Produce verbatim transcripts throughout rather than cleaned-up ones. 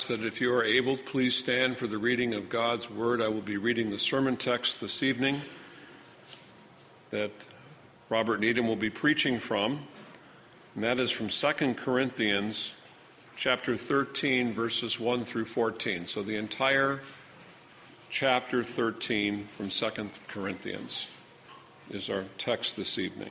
That if you are able, please stand for the reading of God's Word. I will be reading the sermon text this evening that Robert Needham will be preaching from, and that is from Second Corinthians chapter thirteen, verses one through fourteen. So the entire chapter thirteen from Second Corinthians is our text this evening.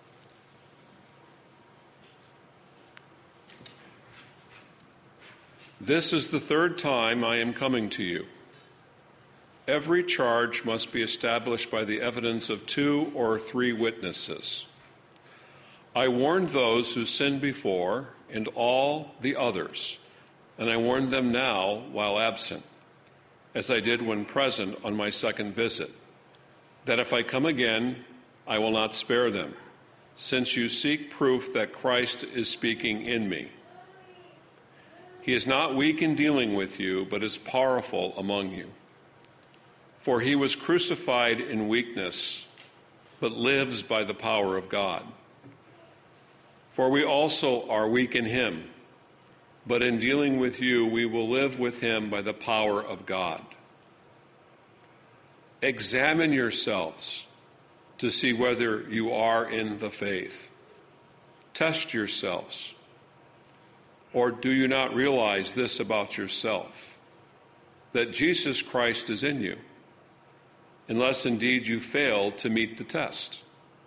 This is the third time I am coming to you. Every charge must be established by the evidence of two or three witnesses. I warned those who sinned before and all the others, and I warn them now while absent, as I did when present on my second visit, that if I come again, I will not spare them, since you seek proof that Christ is speaking in me. He is not weak in dealing with you, but is powerful among you. For he was crucified in weakness, but lives by the power of God. For we also are weak in him, but in dealing with you, we will live with him by the power of God. Examine yourselves to see whether you are in the faith. Test yourselves. Or do you not realize this about yourself, that Jesus Christ is in you, unless indeed you fail to meet the test?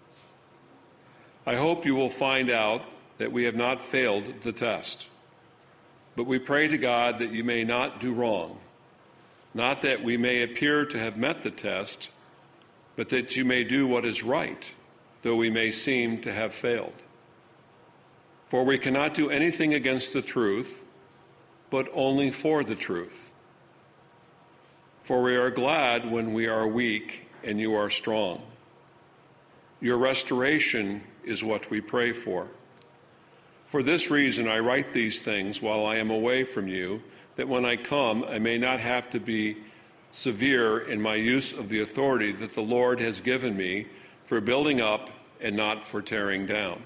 I hope you will find out that we have not failed the test, but we pray to God that you may not do wrong, not that we may appear to have met the test, but that you may do what is right, though we may seem to have failed. For we cannot do anything against the truth, but only for the truth. For we are glad when we are weak and you are strong. Your restoration is what we pray for. For this reason I write these things while I am away from you, that when I come I may not have to be severe in my use of the authority that the Lord has given me for building up and not for tearing down.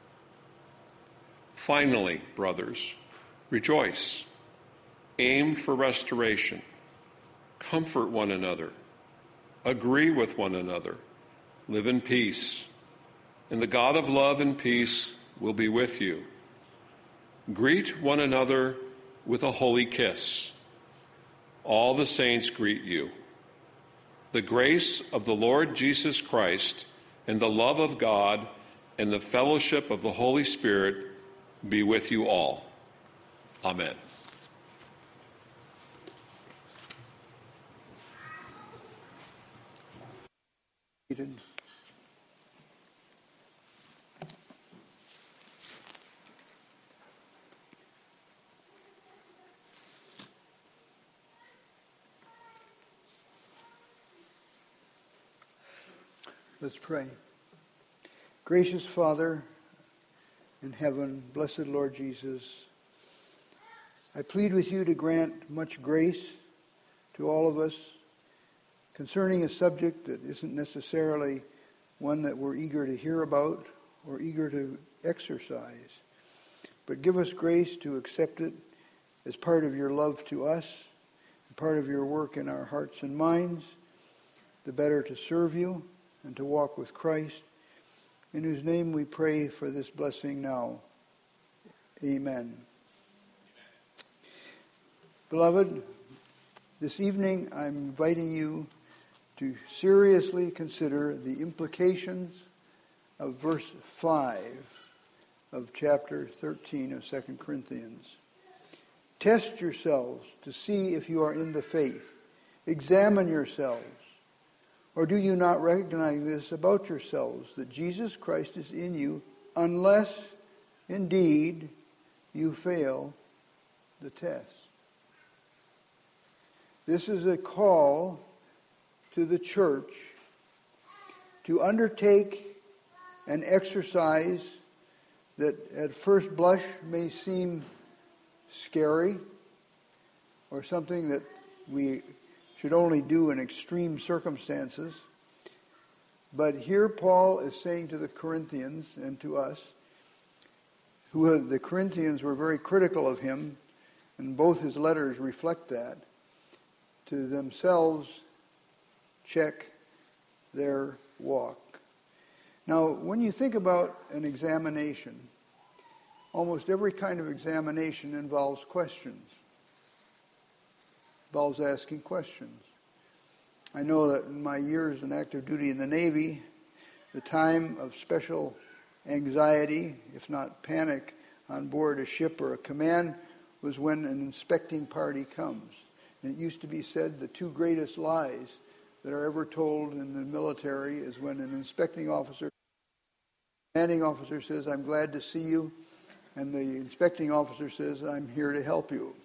Finally, brothers, rejoice, aim for restoration, comfort one another, agree with one another, live in peace, and the God of love and peace will be with you. Greet one another with a holy kiss. All the saints greet you. The grace of the Lord Jesus Christ and the love of God and the fellowship of the Holy Spirit be with you all. Amen. Let's pray. Gracious Father in heaven, blessed Lord Jesus, I plead with you to grant much grace to all of us concerning a subject that isn't necessarily one that we're eager to hear about or eager to exercise, but give us grace to accept it as part of your love to us, part of your work in our hearts and minds, the better to serve you and to walk with Christ, in whose name we pray for this blessing now. Amen. Beloved, this evening I'm inviting you to seriously consider the implications of verse five of chapter thirteen of Second Corinthians. Test yourselves to see if you are in the faith. Examine yourselves. Or do you not recognize this about yourselves, that Jesus Christ is in you, unless indeed you fail the test? This is a call to the church to undertake an exercise that at first blush may seem scary or something that we should only do in extreme circumstances. But here Paul is saying to the Corinthians and to us, who the Corinthians were very critical of him And both his letters reflect that. To themselves, check their walk. Now, when you think about an examination, almost every kind of examination involves questions. Involves asking questions. I know that in my years in active duty in the Navy, the time of special anxiety, if not panic, on board a ship or a command was when an inspecting party comes. And it used to be said the two greatest lies that are ever told in the military is when an inspecting officer, commanding officer says, "I'm glad to see you," and the inspecting officer says, "I'm here to help you."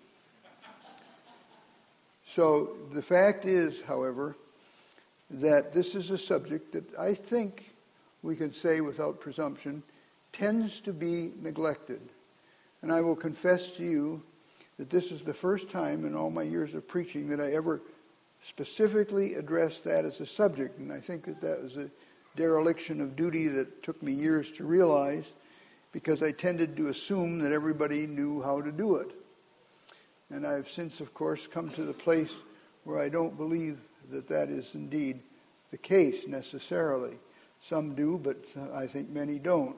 So the fact is, however, that this is a subject that I think we can say without presumption tends to be neglected. And I will confess to you that this is the first time in all my years of preaching that I ever specifically addressed that as a subject. And I think that that was a dereliction of duty that took me years to realize, because I tended to assume that everybody knew how to do it. And I've since, of course, come to the place where I don't believe that that is indeed the case necessarily. Some do, but I think many don't.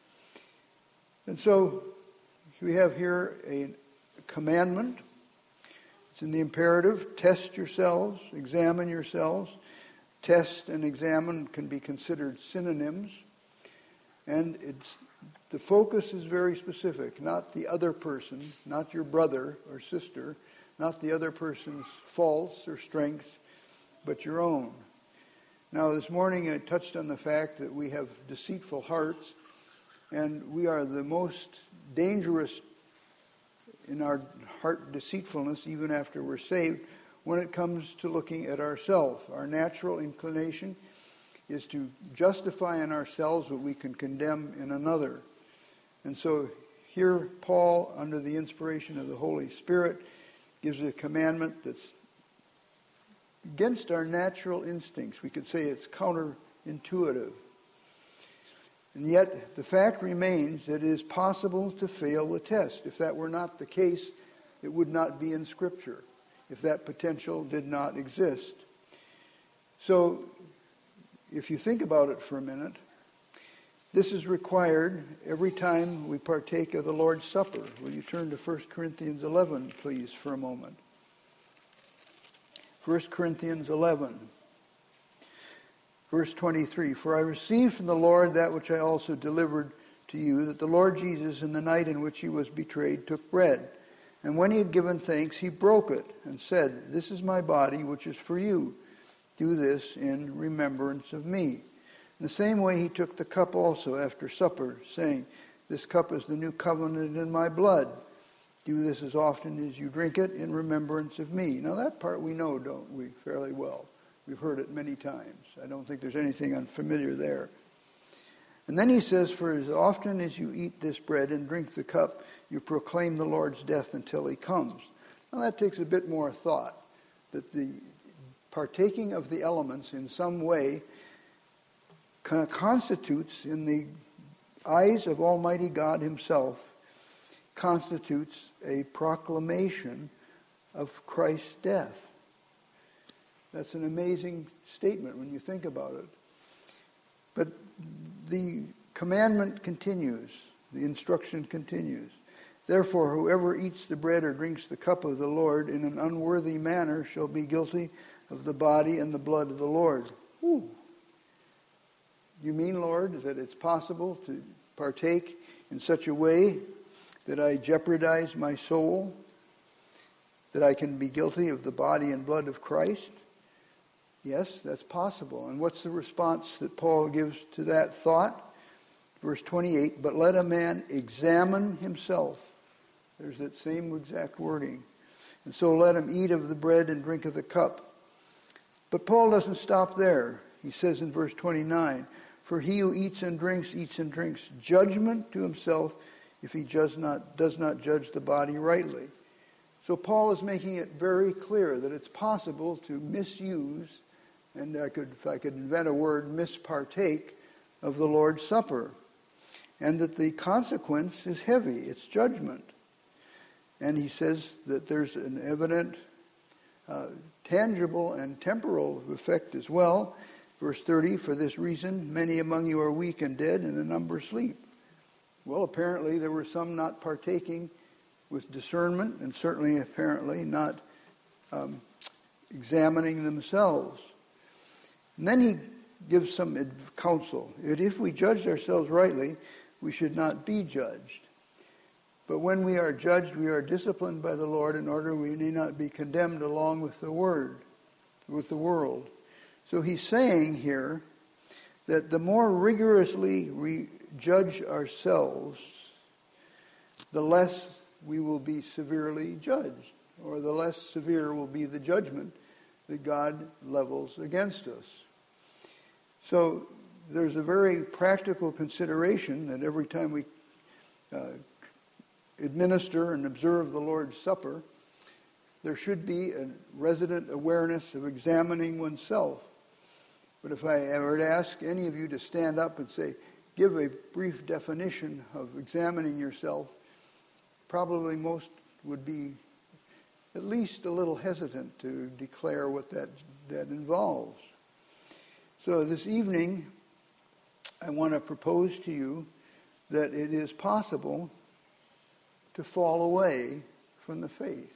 And so we have here a commandment. It's in the imperative: test yourselves, examine yourselves. Test and examine can be considered synonyms. And it's the focus is very specific, not the other person, not your brother or sister, not the other person's faults or strengths, but your own. Now, this morning I touched on the fact that we have deceitful hearts, and we are the most dangerous in our heart deceitfulness, even after we're saved, when it comes to looking at ourselves. Our natural inclination is to justify in ourselves what we can condemn in another. And so here Paul, under the inspiration of the Holy Spirit, gives a commandment that's against our natural instincts. We could say it's counterintuitive. And yet the fact remains that it is possible to fail the test. If that were not the case, it would not be in Scripture, if that potential did not exist. So if you think about it for a minute, this is required every time we partake of the Lord's Supper. Will you turn to First Corinthians eleven, please, for a moment? First Corinthians eleven, verse twenty-three. For I received from the Lord that which I also delivered to you, that the Lord Jesus, in the night in which he was betrayed, took bread. And when he had given thanks, he broke it and said, "This is my body, which is for you. Do this in remembrance of me." In the same way he took the cup also after supper, saying, "This cup is the new covenant in my blood. Do this as often as you drink it in remembrance of me." Now that part we know, don't we, fairly well. We've heard it many times. I don't think there's anything unfamiliar there. And then he says, "For as often as you eat this bread and drink the cup, you proclaim the Lord's death until he comes." Now that takes a bit more thought, that the partaking of the elements in some way constitutes, in the eyes of Almighty God himself, constitutes a proclamation of Christ's death. That's an amazing statement when you think about it. But the commandment continues, the instruction continues. Therefore, whoever eats the bread or drinks the cup of the Lord in an unworthy manner shall be guilty of the body and the blood of the Lord. Ooh. You mean, Lord, that it's possible to partake in such a way that I jeopardize my soul, that I can be guilty of the body and blood of Christ? Yes, that's possible. And what's the response that Paul gives to that thought? Verse twenty-eight, "But let a man examine himself." There's that same exact wording. "And so let him eat of the bread and drink of the cup." But Paul doesn't stop there. He says in verse twenty-nine, "For he who eats and drinks, eats and drinks judgment to himself if he does not, does not judge the body rightly." So Paul is making it very clear that it's possible to misuse, and I could, if I could invent a word, mispartake of the Lord's Supper. And that the consequence is heavy. It's judgment. And he says that there's an evident, uh, tangible and temporal effect as well. Verse thirty, for this reason, many among you are weak and dead, and a number sleep. Well, apparently there were some not partaking with discernment, and certainly apparently not um, examining themselves. And then he gives some counsel. If we judged ourselves rightly, we should not be judged. But when we are judged, we are disciplined by the Lord in order we may not be condemned along with the word, with the world. So he's saying here that the more rigorously we judge ourselves, the less we will be severely judged, or the less severe will be the judgment that God levels against us. So there's a very practical consideration that every time we uh, administer and observe the Lord's Supper, there should be a resident awareness of examining oneself. But if I were to ask any of you to stand up and say, give a brief definition of examining yourself, probably most would be at least a little hesitant to declare what that, that involves. So this evening, I want to propose to you that it is possible to fall away from the faith.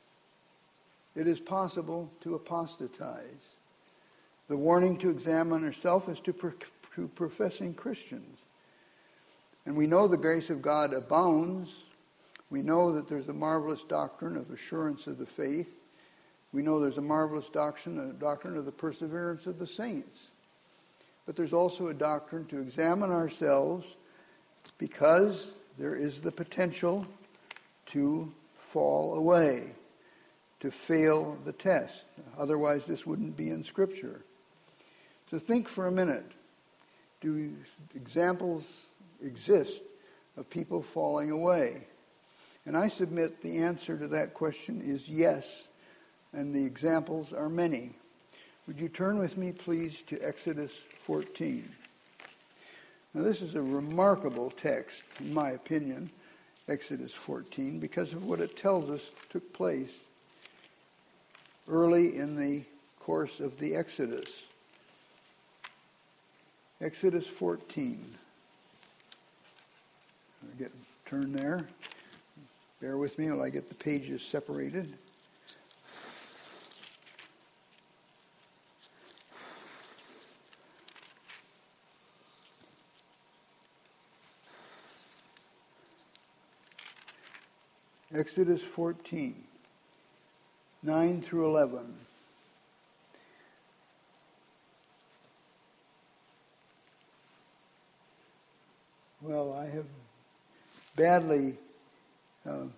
It is possible to apostatize. The warning to examine ourselves is to, pro- to professing Christians. And we know the grace of God abounds. We know that there's a marvelous doctrine of assurance of the faith. We know there's a marvelous doctrine, a doctrine of the perseverance of the saints. But there's also a doctrine to examine ourselves because there is the potential to fall away, to fail the test. Otherwise, this wouldn't be in Scripture. So think for a minute. Do examples exist of people falling away? And I submit the answer to that question is yes, and the examples are many. Would you turn with me, please, to Exodus fourteen? Now, this is a remarkable text, in my opinion, Exodus fourteen, because of what it tells us took place early in the course of the Exodus. Exodus fourteen. I'll get turn there. Bear with me while I get the pages separated. Exodus fourteen, nine through eleven. Well, I have badly uh,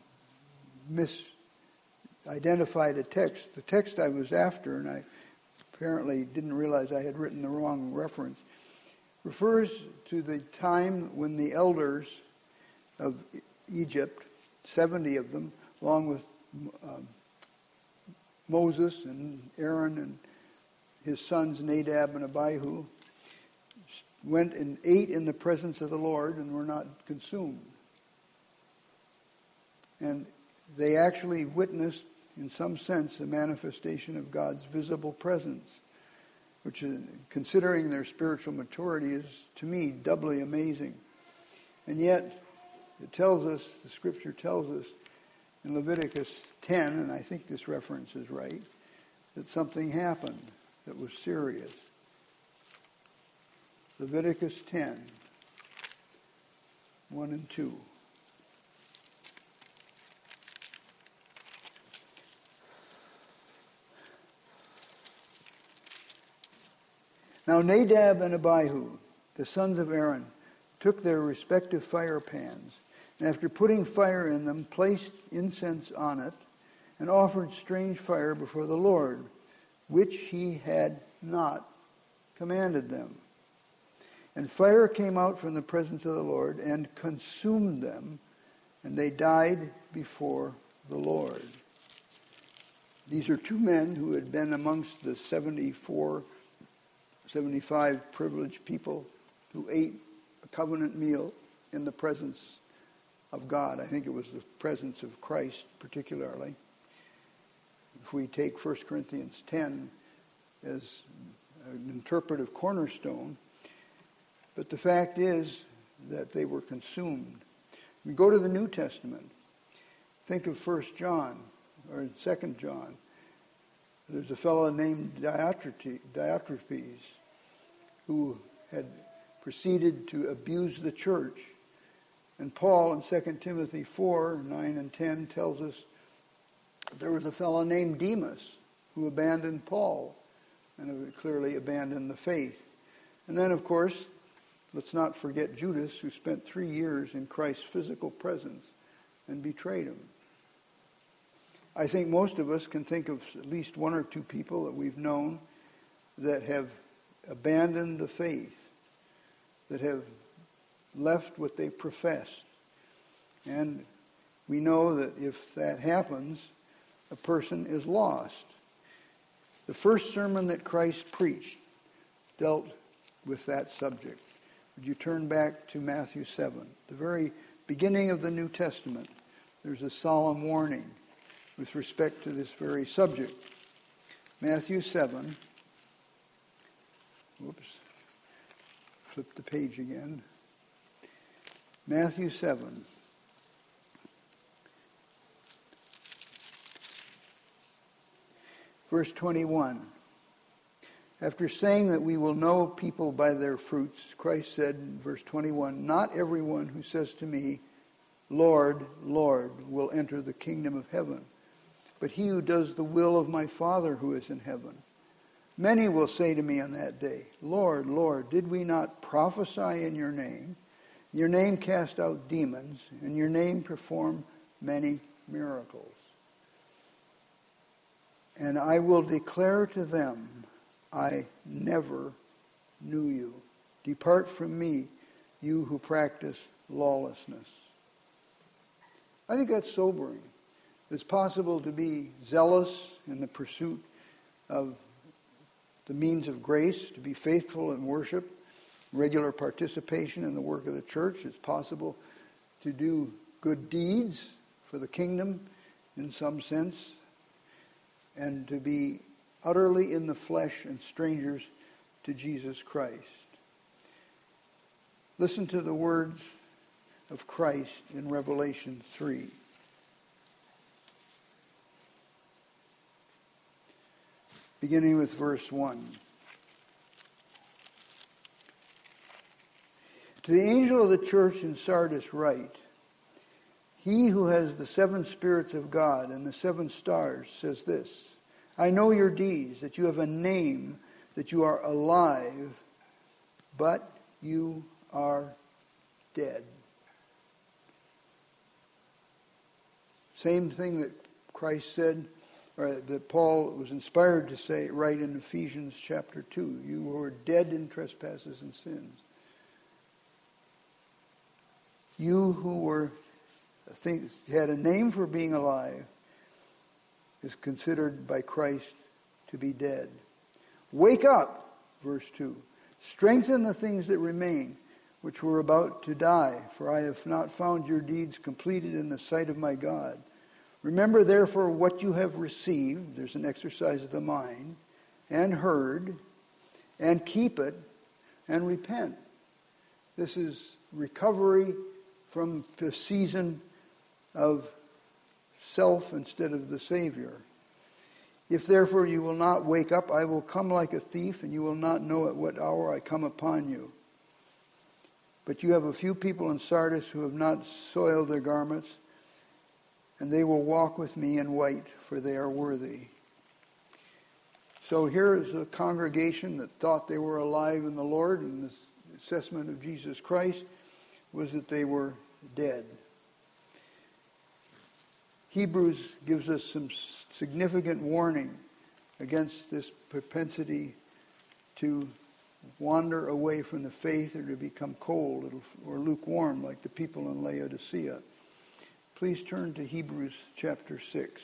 misidentified a text. The text I was after, and I apparently didn't realize I had written the wrong reference, refers to the time when the elders of Egypt, seventy of them, along with um, Moses and Aaron and his sons Nadab and Abihu, went and ate in the presence of the Lord and were not consumed. And they actually witnessed, in some sense, a manifestation of God's visible presence, which, is, considering their spiritual maturity, is, to me, doubly amazing. And yet, it tells us, the Scripture tells us, in Leviticus ten, and I think this reference is right, that something happened that was serious. Leviticus ten, one and two. Now Nadab and Abihu, the sons of Aaron, took their respective fire pans, and after putting fire in them, placed incense on it, and offered strange fire before the Lord, which he had not commanded them. And fire came out from the presence of the Lord and consumed them, and they died before the Lord. These are two men who had been amongst the seventy-four, seventy-five privileged people who ate a covenant meal in the presence of God. I think it was the presence of Christ particularly. If we take First Corinthians ten as an interpretive cornerstone, but the fact is that they were consumed. We go to the New Testament. Think of First John or Second John. There's a fellow named Diotrephes, Diotrephes who had proceeded to abuse the church. And Paul in Second Timothy four, nine and ten tells us there was a fellow named Demas who abandoned Paul and clearly abandoned the faith. And then, of course, let's not forget Judas, who spent three years in Christ's physical presence and betrayed him. I think most of us can think of at least one or two people that we've known that have abandoned the faith, that have left what they professed. And we know that if that happens, a person is lost. The first sermon that Christ preached dealt with that subject. Would you turn back to Matthew seven? The very beginning of the New Testament, there's a solemn warning with respect to this very subject. Matthew seven. Whoops. Flip the page again. Matthew seven. Verse twenty-one. After saying that we will know people by their fruits, Christ said in verse twenty-one, "Not everyone who says to me, 'Lord, Lord,' will enter the kingdom of heaven, but he who does the will of my Father who is in heaven. Many will say to me on that day, 'Lord, Lord, did we not prophesy in your name? In your name cast out demons, in your name perform many miracles?' And I will declare to them, 'I never knew you. Depart from me, you who practice lawlessness.'" I think that's sobering. It's possible to be zealous in the pursuit of the means of grace, to be faithful in worship, regular participation in the work of the church. It's possible to do good deeds for the kingdom in some sense, and to be utterly in the flesh and strangers to Jesus Christ. Listen to the words of Christ in Revelation three. Beginning with verse one. "To the angel of the church in Sardis write, he who has the seven spirits of God and the seven stars says this, 'I know your deeds, that you have a name, that you are alive, but you are dead.'" Same thing that Christ said, or that Paul was inspired to say right in Ephesians chapter two. You were dead in trespasses and sins. You who were think, had a name for being alive is considered by Christ to be dead. "Wake up," verse two. "Strengthen the things that remain, which were about to die, for I have not found your deeds completed in the sight of my God. Remember therefore what you have received," there's an exercise of the mind, "and heard, and keep it, and repent." This is recovery from the season of self instead of the Savior. "If therefore you will not wake up, I will come like a thief, and you will not know at what hour I come upon you. But you have a few people in Sardis who have not soiled their garments, and they will walk with me in white, for they are worthy." So here is a congregation that thought they were alive in the Lord, and the assessment of Jesus Christ was that they were dead. Hebrews gives us some significant warning against this propensity to wander away from the faith or to become cold or lukewarm like the people in Laodicea. Please turn to Hebrews chapter six.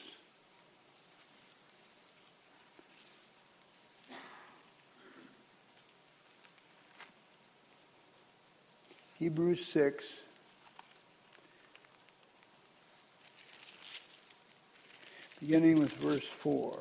Hebrews six. beginning with verse four.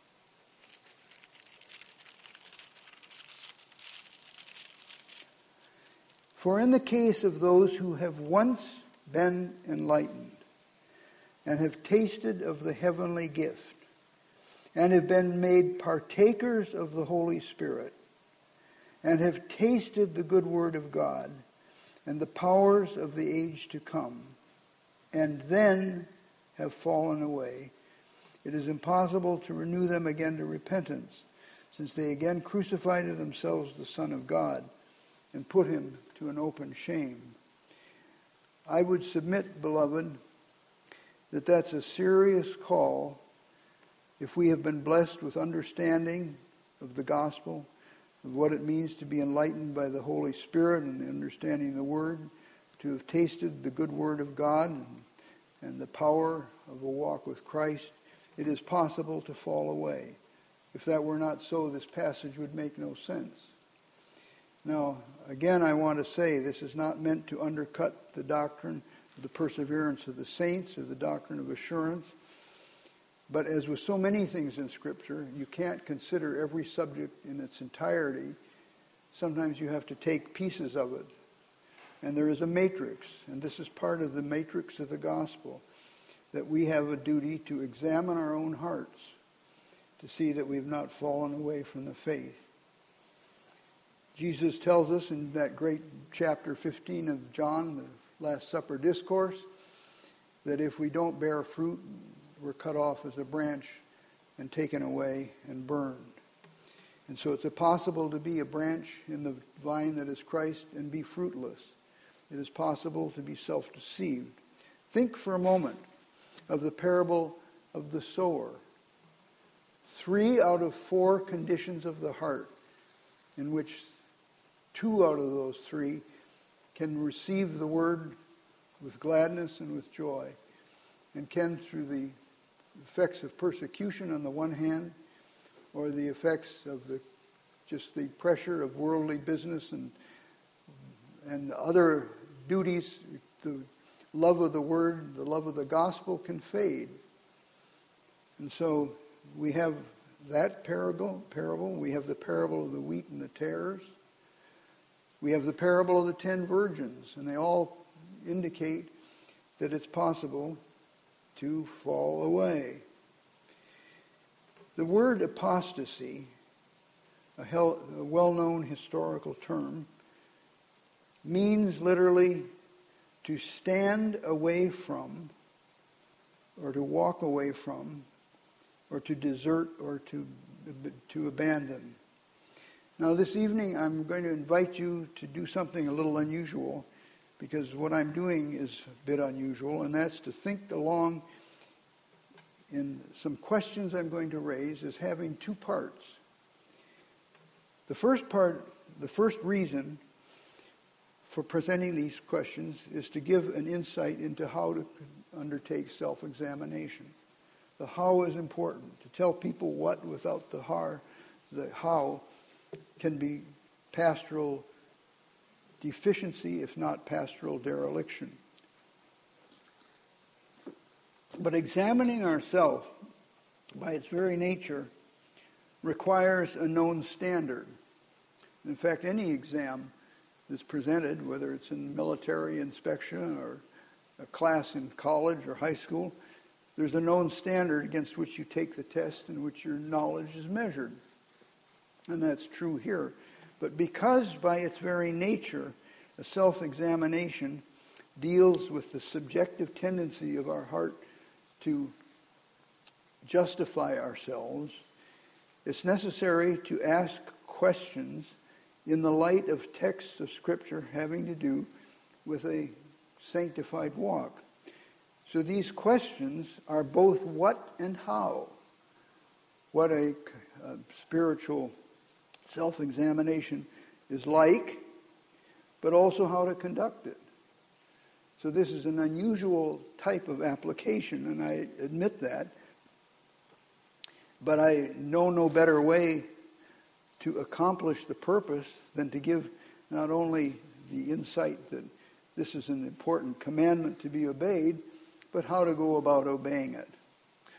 For in the case of those who have once been enlightened and have tasted of the heavenly gift and have been made partakers of the Holy Spirit and have tasted the good word of God and the powers of the age to come, and then have fallen away, it is impossible to renew them again to repentance, since they again crucified to themselves the Son of God and put him to an open shame. I would submit, beloved, that that's a serious call if we have been blessed with understanding of the gospel, of what it means to be enlightened by the Holy Spirit and understanding the Word, to have tasted the good Word of God and, and the power of a walk with Christ. It is possible to fall away. If that were not so, this passage would make no sense. Now, again, I want to say this is not meant to undercut the doctrine of the perseverance of the saints or the doctrine of assurance. But as with so many things in Scripture, you can't consider every subject in its entirety. Sometimes you have to take pieces of it. And there is a matrix, and this is part of the matrix of the gospel, that we have a duty to examine our own hearts to see that we've not fallen away from the faith. Jesus tells us in that great chapter fifteen of John, the Last Supper Discourse, that if we don't bear fruit, we're cut off as a branch and taken away and burned. And so it's possible to be a branch in the vine that is Christ and be fruitless. It is possible to be self-deceived. Think for a moment of the parable of the sower. Three out of four conditions of the heart, in which two out of those three can receive the word with gladness and with joy, and can, through the effects of persecution on the one hand, or the effects of the just the pressure of worldly business and and other duties, the love of the word, the love of the gospel can fade. And so we have that parable, parable. We have the parable of the wheat and the tares. We have the parable of the ten virgins, and they all indicate that it's possible to fall away. The word apostasy, a, hel- a well-known historical term, means literally to stand away from, or to walk away from, or to desert, or to, to abandon. Now this evening I'm going to invite you to do something a little unusual, because what I'm doing is a bit unusual, and that's to think along in some questions I'm going to raise as having two parts. The first part, the first reason for presenting these questions is to give an insight into how to undertake self-examination. The how is important. To tell people what without the how, the how can be pastoral deficiency, if not pastoral dereliction. But examining ourselves, by its very nature, requires a known standard. In fact, any exam that's presented, whether it's in military inspection or a class in college or high school, there's a known standard against which you take the test in which your knowledge is measured. And that's true here. But because by its very nature, a self-examination deals with the subjective tendency of our heart to justify ourselves, it's necessary to ask questions in the light of texts of Scripture having to do with a sanctified walk. So these questions are both what and how. What a, a spiritual self-examination is like, but also how to conduct it. So this is an unusual type of application, and I admit that. But I know no better way to accomplish the purpose than to give not only the insight that this is an important commandment to be obeyed, but how to go about obeying it.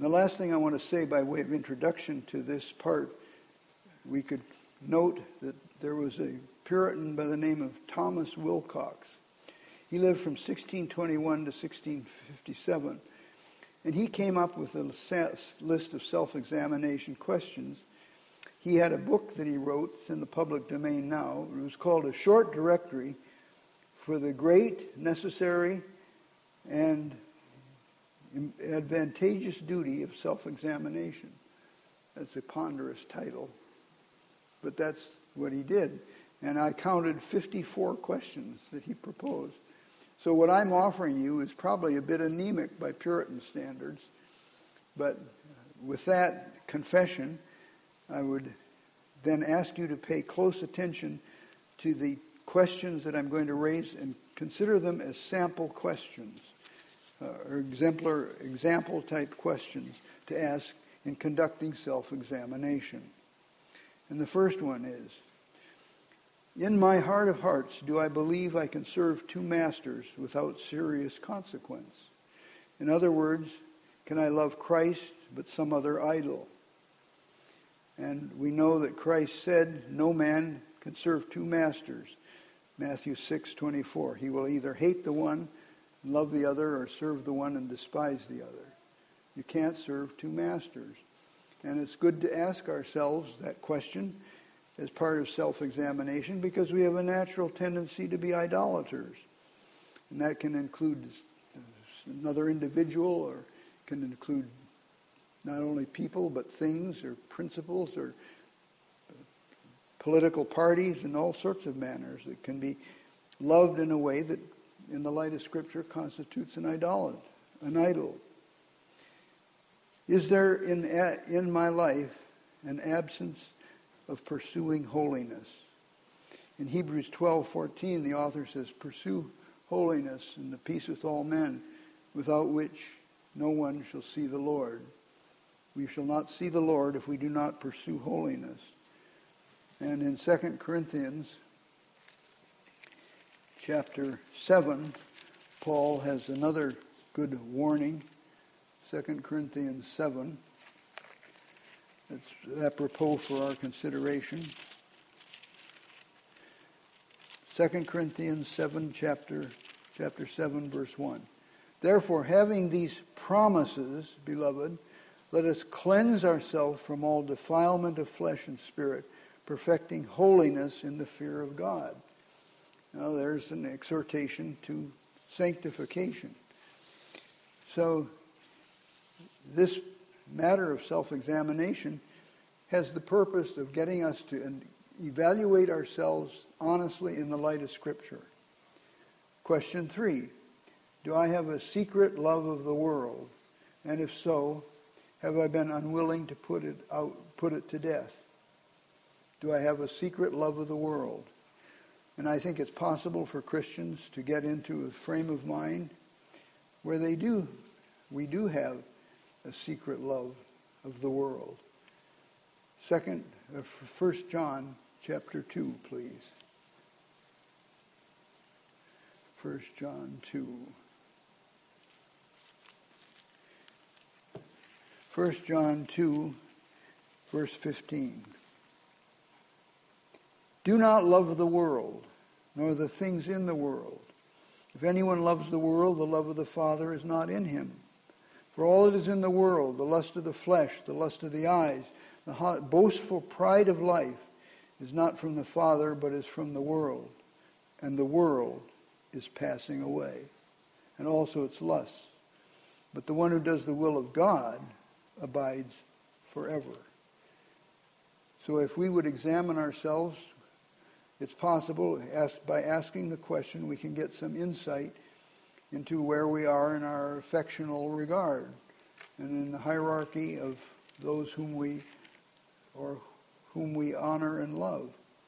The last thing I want to say by way of introduction to this part, we could note that there was a Puritan by the name of Thomas Wilcox. He lived from sixteen twenty-one to sixteen fifty-seven, and he came up with a list of self-examination questions. He had a book that he wrote, it's in the public domain now. It was called A Short Directory for the Great, Necessary, and Advantageous Duty of Self-Examination. That's a ponderous title, but that's what he did. And I counted fifty-four questions that he proposed. So what I'm offering you is probably a bit anemic by Puritan standards, but with that confession, I would then ask you to pay close attention to the questions that I'm going to raise and consider them as sample questions, uh, or exemplar, example type questions to ask in conducting self-examination. And the first one is, in my heart of hearts, do I believe I can serve two masters without serious consequence? In other words, can I love Christ but some other idol? And we know that Christ said, no man can serve two masters. Matthew six twenty-four. He will either hate the one and love the other, or serve the one and despise the other. You can't serve two masters. And it's good to ask ourselves that question as part of self-examination, because we have a natural tendency to be idolaters. And that can include another individual, or can include not only people, but things or principles or political parties in all sorts of manners that can be loved in a way that, in the light of Scripture, constitutes an idol. An idol. Is there in in my life an absence of pursuing holiness? In Hebrews twelve fourteen, the author says, pursue holiness and the peace with all men, without which no one shall see the Lord. We shall not see the Lord if we do not pursue holiness. And in Second Corinthians chapter seven, Paul has another good warning. Second Corinthians seven. That's apropos for our consideration. Second Corinthians seven, chapter, chapter seven, verse one. Therefore, having these promises, beloved, let us cleanse ourselves from all defilement of flesh and spirit, perfecting holiness in the fear of God. Now, there's an exhortation to sanctification. So, this matter of self-examination has the purpose of getting us to evaluate ourselves honestly in the light of Scripture. Question three, do I have a secret love of the world? And if so, have I been unwilling to put it out, put it to death? Do I have a secret love of the world? And I think it's possible for Christians to get into a frame of mind where they do, we do have a secret love of the world. Second, uh, First John chapter two, please. First John two. First John two, verse fifteen. Do not love the world, nor the things in the world. If anyone loves the world, the love of the Father is not in him. For all that is in the world, the lust of the flesh, the lust of the eyes, the hot, boastful pride of life, is not from the Father, but is from the world. And the world is passing away, and also its lusts. But the one who does the will of God abides forever. So if we would examine ourselves, it's possible, ask, by asking the question, we can get some insight into where we are in our affectional regard and in the hierarchy of those whom we or whom we honor and love.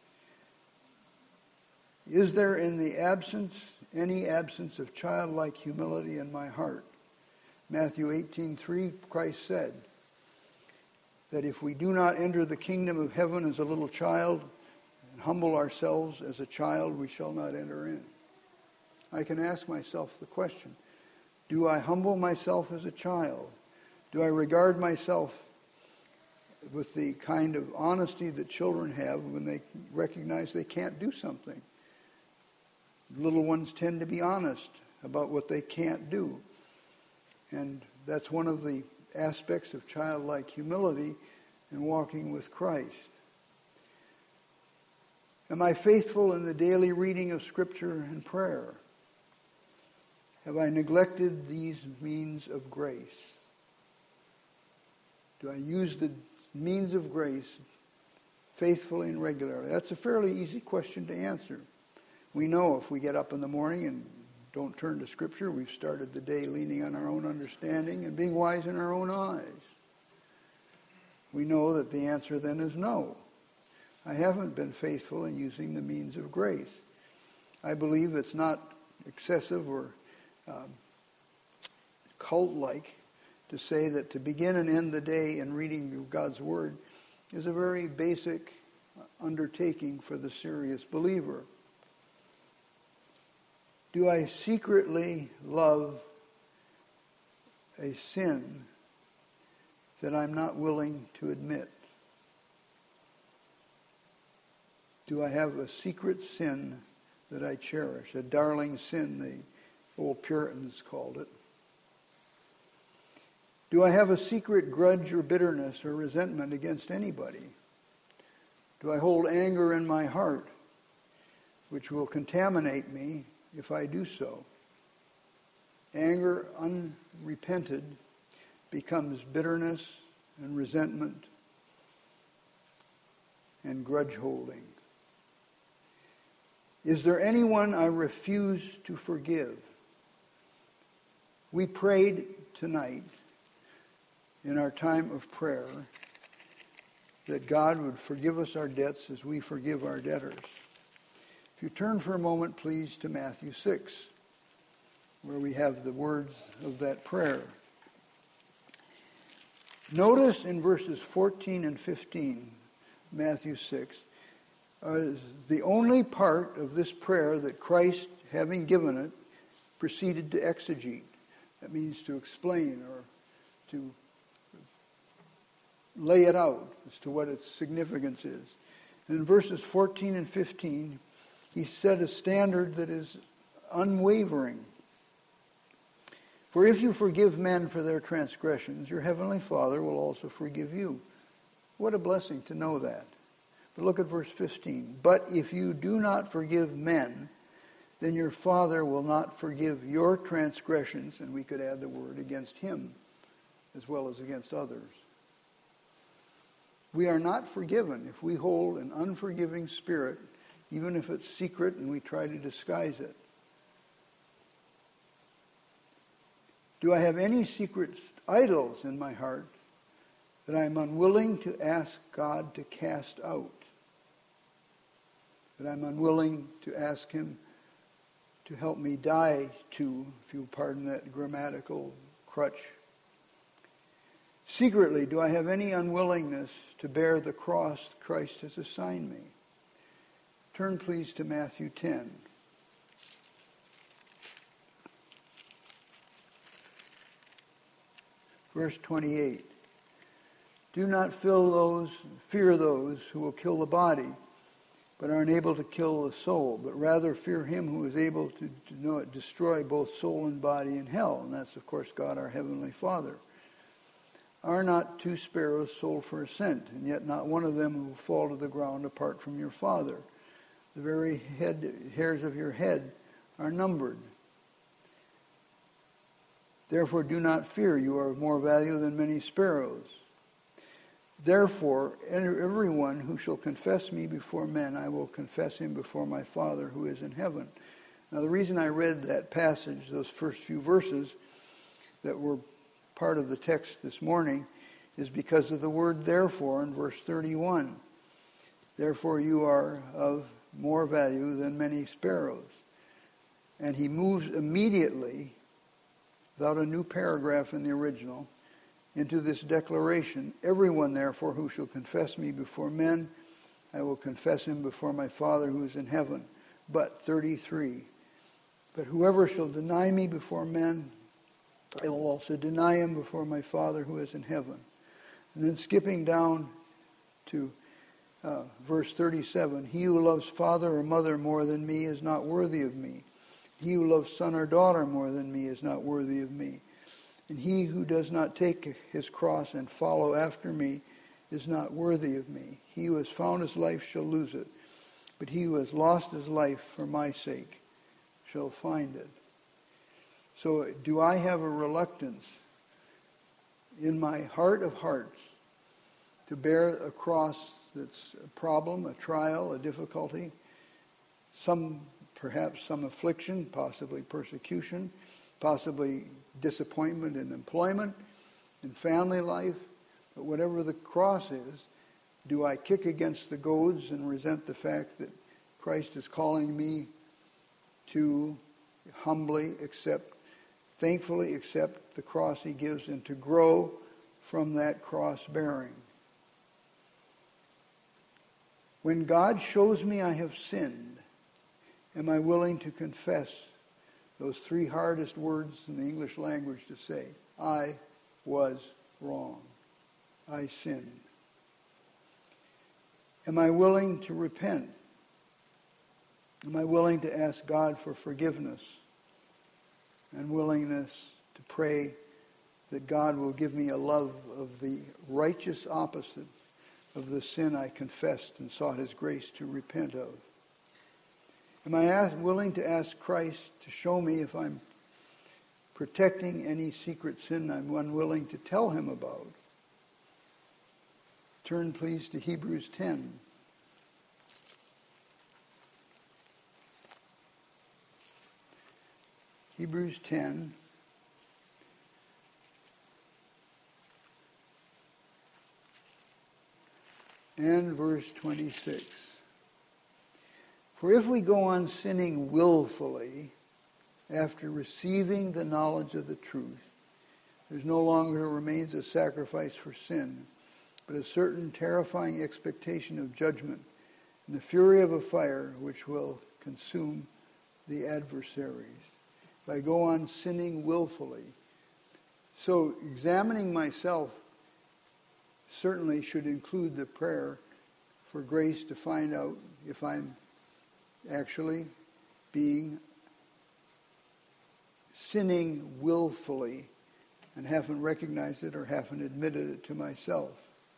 Is there in the absence, any absence of childlike humility in my heart? Matthew eighteen three, Christ said that if we do not enter the kingdom of heaven as a little child and humble ourselves as a child, we shall not enter in. I can ask myself the question, do I humble myself as a child? Do I regard myself with the kind of honesty that children have when they recognize they can't do something? Little ones tend to be honest about what they can't do. And that's one of the aspects of childlike humility and walking with Christ. Am I faithful in the daily reading of Scripture and prayer? Have I neglected these means of grace? Do I use the means of grace faithfully and regularly? That's a fairly easy question to answer. We know if we get up in the morning and don't turn to Scripture, we've started the day leaning on our own understanding and being wise in our own eyes. We know that the answer then is no. I haven't been faithful in using the means of grace. I believe it's not excessive or um, cult-like to say that to begin and end the day in reading God's Word is a very basic undertaking for the serious believer. Do I secretly love a sin that I'm not willing to admit? Do I have a secret sin that I cherish? A darling sin, the old Puritans called it. Do I have a secret grudge or bitterness or resentment against anybody? Do I hold anger in my heart, which will contaminate me if I do so? Anger unrepented becomes bitterness and resentment and grudge holding. Is there anyone I refuse to forgive? We prayed tonight in our time of prayer that God would forgive us our debts as we forgive our debtors. If you turn for a moment, please, to Matthew six, where we have the words of that prayer. Notice in verses fourteen and fifteen, Matthew six, is the only part of this prayer that Christ, having given it, proceeded to exegete. That means to explain or to lay it out as to what its significance is. And in verses fourteen and fifteen, he set a standard that is unwavering. For if you forgive men for their transgressions, your heavenly Father will also forgive you. What a blessing to know that. But look at verse fifteen. But if you do not forgive men, then your Father will not forgive your transgressions, and we could add the word against him, as well as against others. We are not forgiven if we hold an unforgiving spirit, even if it's secret and we try to disguise it. Do I have any secret idols in my heart that I am unwilling to ask God to cast out? That I'm unwilling to ask him to help me die to, if you'll pardon that grammatical crutch? Secretly, do I have any unwillingness to bear the cross Christ has assigned me? Turn please to Matthew ten. Verse twenty-eight. Do not fill those, fear those who will kill the body, but are unable to kill the soul, but rather fear him who is able to, to know it, destroy both soul and body in hell. And that's, of course, God our Heavenly Father. Are not two sparrows sold for a cent, and yet not one of them will fall to the ground apart from your Father? The very head, hairs of your head are numbered. Therefore do not fear, you are of more value than many sparrows. Therefore, everyone who shall confess me before men, I will confess him before my Father who is in heaven. Now, the reason I read that passage, those first few verses that were part of the text this morning, is because of the word therefore in verse thirty-one. Therefore you are of more value than many sparrows. And he moves immediately, without a new paragraph in the original, into this declaration. Everyone, therefore, who shall confess me before men, I will confess him before my Father who is in heaven. But, thirty-three, but whoever shall deny me before men, I will also deny him before my Father who is in heaven. And then skipping down to uh, verse thirty-seven, he who loves father or mother more than me is not worthy of me. He who loves son or daughter more than me is not worthy of me. And he who does not take his cross and follow after me is not worthy of me. He who has found his life shall lose it, but he who has lost his life for my sake shall find it. So do I have a reluctance in my heart of hearts to bear a cross that's a problem, a trial, a difficulty, some perhaps some affliction, possibly persecution, possibly disappointment in employment, in family life, but whatever the cross is, do I kick against the goads and resent the fact that Christ is calling me to humbly accept, thankfully accept the cross he gives and to grow from that cross bearing? When God shows me I have sinned, am I willing to confess those three hardest words in the English language to say? I was wrong. I sinned. Am I willing to repent? Am I willing to ask God for forgiveness and willingness to pray that God will give me a love of the righteous opposite of the sin I confessed and sought his grace to repent of? Am I ask, willing to ask Christ to show me if I'm protecting any secret sin I'm unwilling to tell him about? Turn please to Hebrews ten. Hebrews ten. And verse twenty-six. For if we go on sinning willfully after receiving the knowledge of the truth, there no longer remains a sacrifice for sin, but a certain terrifying expectation of judgment and the fury of a fire which will consume the adversaries. If I go on sinning willfully. So examining myself certainly should include the prayer for grace to find out if I'm actually being sinning willfully and haven't recognized it or haven't admitted it to myself.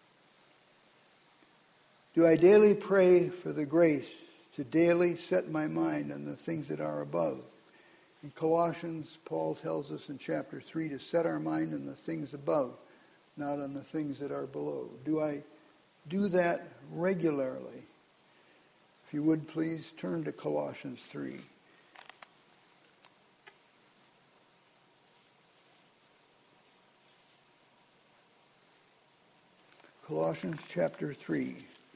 Do I daily pray for the grace to daily set my mind on the things that are above? In Colossians, Paul tells us in chapter three to set our mind on the things above, not on the things that are below. Do I do that regularly? If you would please turn to Colossians three. Colossians chapter three.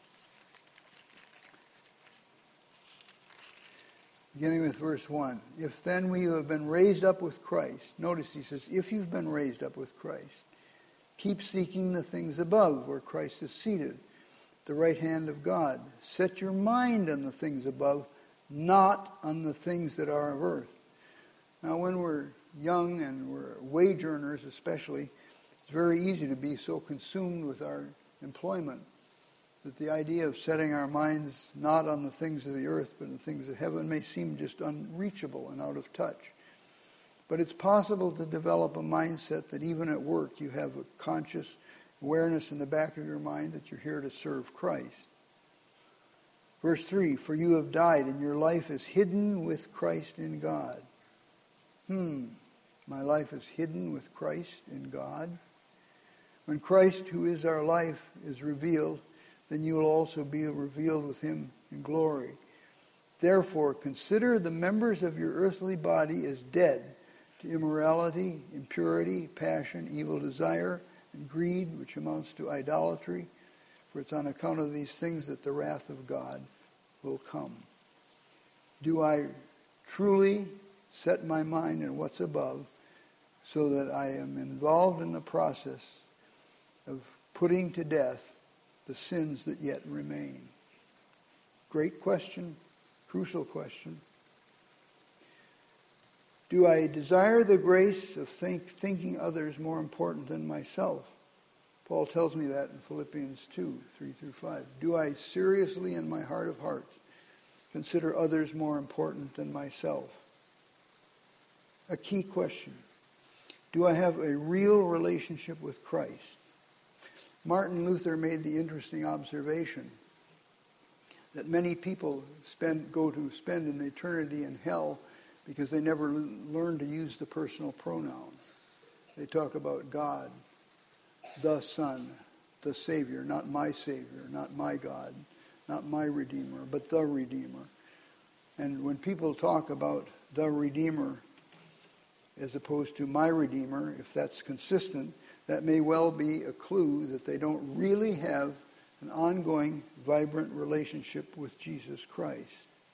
Beginning with verse one. If then we have been raised up with Christ. Notice he says, if you've been raised up with Christ, keep seeking the things above where Christ is seated at the right hand of God. Set your mind on the things above, not on the things that are of earth. Now when we're young and we're wage earners especially, it's very easy to be so consumed with our employment that the idea of setting our minds not on the things of the earth but on the things of heaven may seem just unreachable and out of touch. But it's possible to develop a mindset that even at work you have a conscious awareness in the back of your mind that you're here to serve Christ. Verse three, for you have died and your life is hidden with Christ in God. Hmm, my life is hidden with Christ in God. When Christ, who is our life, is revealed, then you will also be revealed with him in glory. Therefore, consider the members of your earthly body as dead to immorality, impurity, passion, evil desire, and greed, which amounts to idolatry. For it's on account of these things that the wrath of God will come. Do I truly set my mind on what's above so that I am involved in the process of putting to death the sins that yet remain? Great question, crucial question. Do I desire the grace of think, thinking others more important than myself? Paul tells me that in Philippians two, three through five. Do I seriously in my heart of hearts consider others more important than myself? A key question. Do I have a real relationship with Christ? Martin Luther made the interesting observation that many people spend go to spend an eternity in hell because they never learn to use the personal pronoun. They talk about God, the Son, the Savior, not my Savior, not my God, not my Redeemer, but the Redeemer. And when people talk about the Redeemer as opposed to my Redeemer, if that's consistent, that may well be a clue that they don't really have an ongoing, vibrant relationship with Jesus Christ.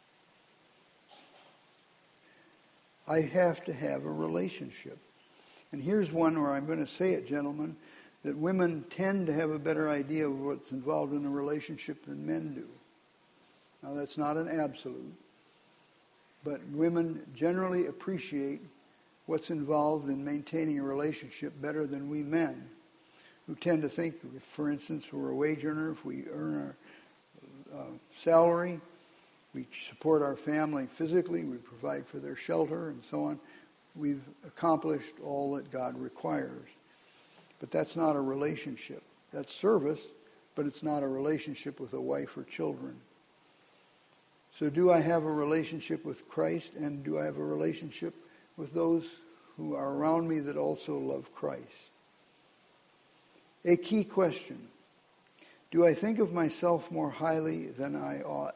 I have to have a relationship. And here's one where I'm going to say it, gentlemen, that women tend to have a better idea of what's involved in a relationship than men do. Now, that's not an absolute, but women generally appreciate what's involved in maintaining a relationship better than we men, who tend to think, if, for instance, we're a wage earner, if we earn our uh, salary, we support our family physically, we provide for their shelter and so on, we've accomplished all that God requires. But that's not a relationship. That's service, but it's not a relationship with a wife or children. So do I have a relationship with Christ, and do I have a relationship with those who are around me that also love Christ? A key question. Do I think of myself more highly than I ought?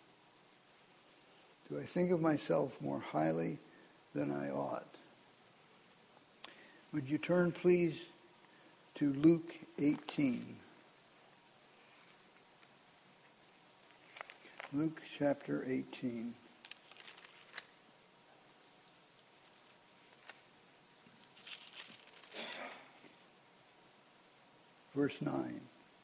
Do I think of myself more highly than I ought? Would you turn, please, to Luke eighteen. Luke chapter eighteen. Verse nine. And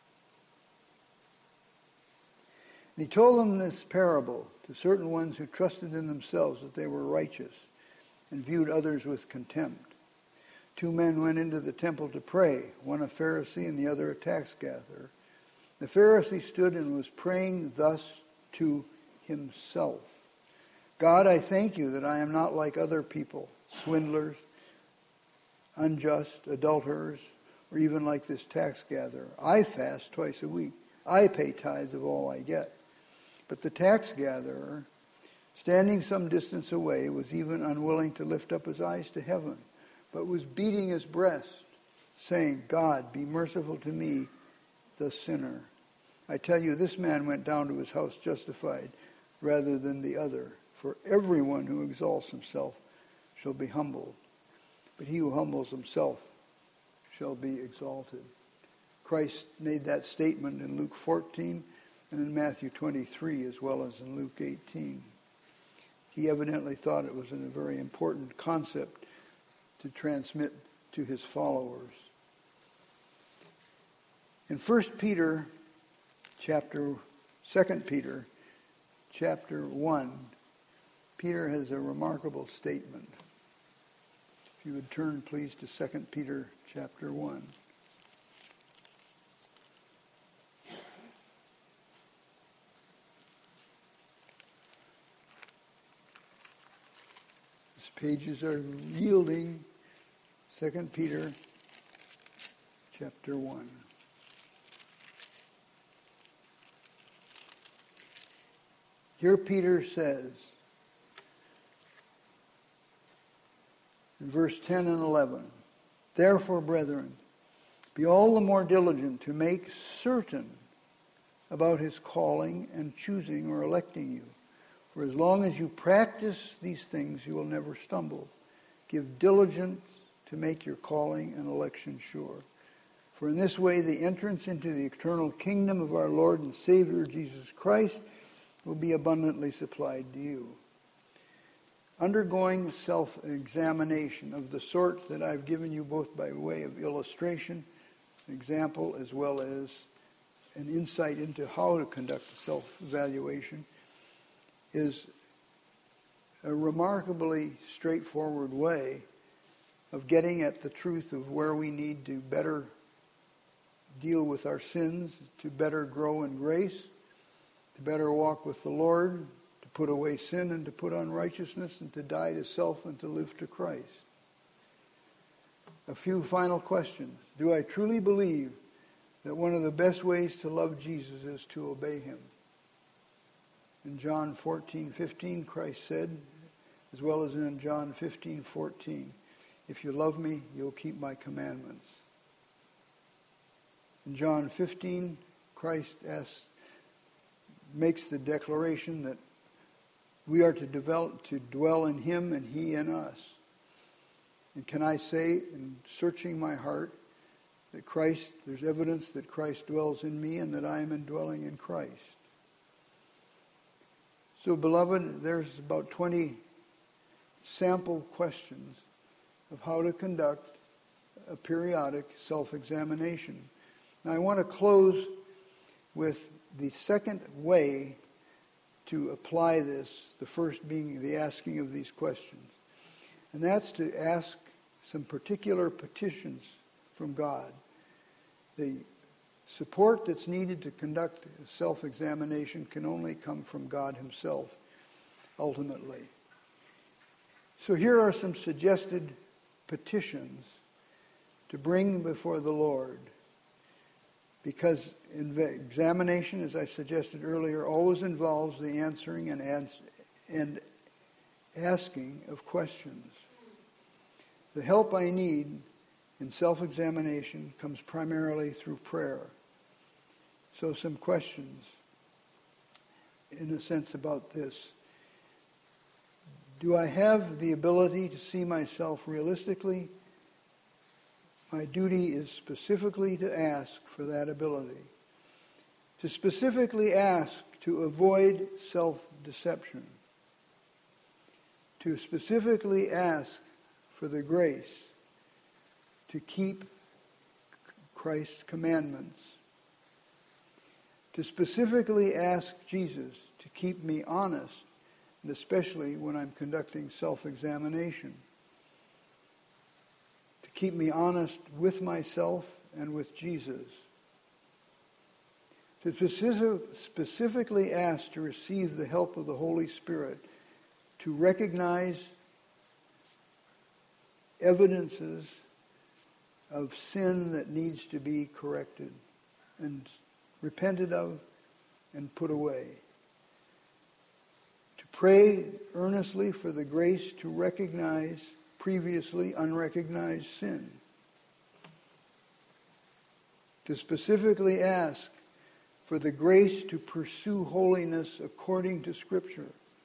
he told them this parable to certain ones who trusted in themselves that they were righteous and viewed others with contempt. Two men went into the temple to pray, one a Pharisee and the other a tax gatherer. The Pharisee stood and was praying thus to himself. God, I thank you that I am not like other people, swindlers, unjust, adulterers, or even like this tax gatherer. I fast twice a week. I pay tithes of all I get. But the tax gatherer, standing some distance away, was even unwilling to lift up his eyes to heaven, but was beating his breast, saying, God, be merciful to me, the sinner. I tell you, this man went down to his house justified rather than the other. For everyone who exalts himself shall be humbled, but he who humbles himself shall be exalted. Christ made that statement in Luke fourteen and in Matthew twenty-three, as well as in Luke eighteen. He evidently thought it was a very important concept to transmit to his followers. In First Peter chapter, Second Peter chapter one, Peter has a remarkable statement. If you would turn, please, to Second Peter chapter one. These pages are yielding. Second Peter chapter one. Here Peter says, in verse ten and eleven, therefore, brethren, be all the more diligent to make certain about his calling and choosing or electing you. For as long as you practice these things, you will never stumble. Give diligence to make your calling and election sure. For in this way the entrance into the eternal kingdom of our Lord and Savior Jesus Christ will be abundantly supplied to you. Undergoing self-examination of the sort that I've given you both by way of illustration, example, as well as an insight into how to conduct a self-evaluation, is a remarkably straightforward way of getting at the truth of where we need to better deal with our sins, to better grow in grace, to better walk with the Lord, to put away sin and to put on righteousness, and to die to self and to live to Christ. A few final questions. Do I truly believe that one of the best ways to love Jesus is to obey him? In John fourteen fifteen, Christ said, as well as in John fifteen fourteen, if you love me, you'll keep my commandments. In John fifteen, Christ asks, makes the declaration that we are to develop, to dwell in him and he in us. And can I say, in searching my heart, that Christ, there's evidence that Christ dwells in me and that I am indwelling in Christ. So, beloved, there's about twenty sample questions of how to conduct a periodic self-examination. Now, I want to close with the second way to apply this, the first being the asking of these questions. And that's to ask some particular petitions from God. The support that's needed to conduct a self-examination can only come from God himself, ultimately. So here are some suggested petitions to bring before the Lord. Because examination, as I suggested earlier, always involves the answering and, ans- and asking of questions. The help I need in self-examination comes primarily through prayer. So some questions, in a sense, about this. Do I have the ability to see myself realistically? My duty is specifically to ask for that ability. To specifically ask to avoid self-deception. To specifically ask for the grace to keep Christ's commandments. To specifically ask Jesus to keep me honest, and especially when I'm conducting self-examination. To keep me honest with myself and with Jesus. To specific, specifically ask to receive the help of the Holy Spirit to recognize evidences of sin that needs to be corrected and repented of and put away. To pray earnestly for the grace to recognize previously unrecognized sin. To specifically ask for the grace to pursue holiness according to Scripture.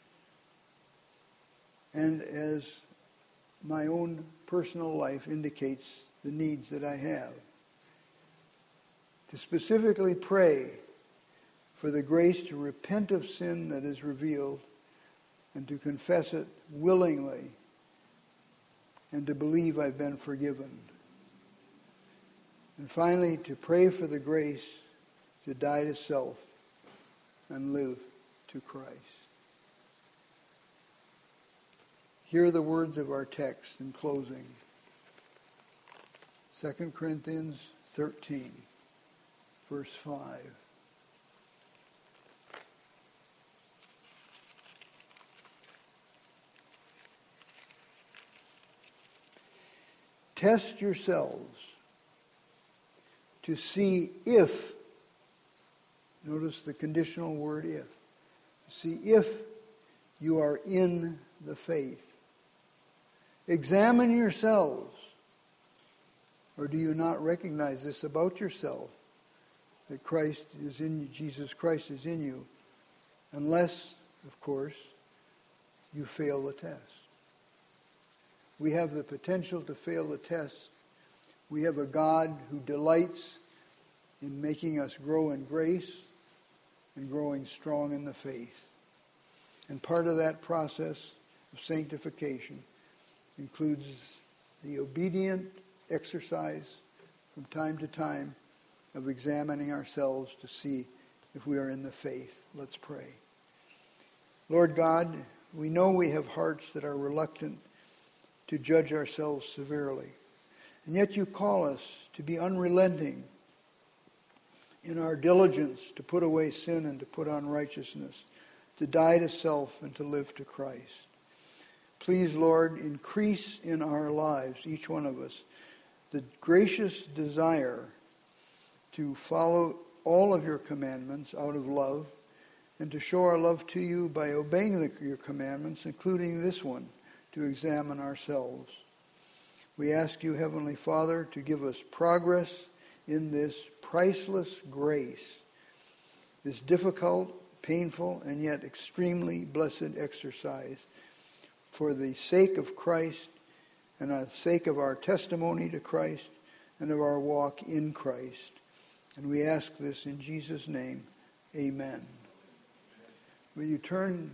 And as my own personal life indicates the needs that I have. To specifically pray for the grace to repent of sin that is revealed and to confess it willingly and to believe I've been forgiven. And finally, to pray for the grace to die to self and live to Christ. Hear the words of our text in closing. Second Corinthians thirteen, verse five. Test yourselves to see if, notice the conditional word if, see if you are in the faith. Examine yourselves. Or do you not recognize this about yourself? That Christ is in you, Jesus Christ is in you. Unless, of course, you fail the test. We have the potential to fail the test. We have a God who delights in making us grow in grace and growing strong in the faith. And part of that process of sanctification includes the obedient exercise from time to time of examining ourselves to see if we are in the faith. Let's pray. Lord God, We know we have hearts that are reluctant to judge ourselves severely. And yet you call us to be unrelenting in our diligence to put away sin and to put on righteousness, to die to self and to live to Christ. Please, Lord, increase in our lives, each one of us, the gracious desire to follow all of your commandments out of love and to show our love to you by obeying the, your commandments, including this one, to examine ourselves. We ask you, Heavenly Father, to give us progress in this priceless grace, this difficult, painful, and yet extremely blessed exercise for the sake of Christ and for the sake of our testimony to Christ and of our walk in Christ. And we ask this in Jesus' name. Amen. Will you turn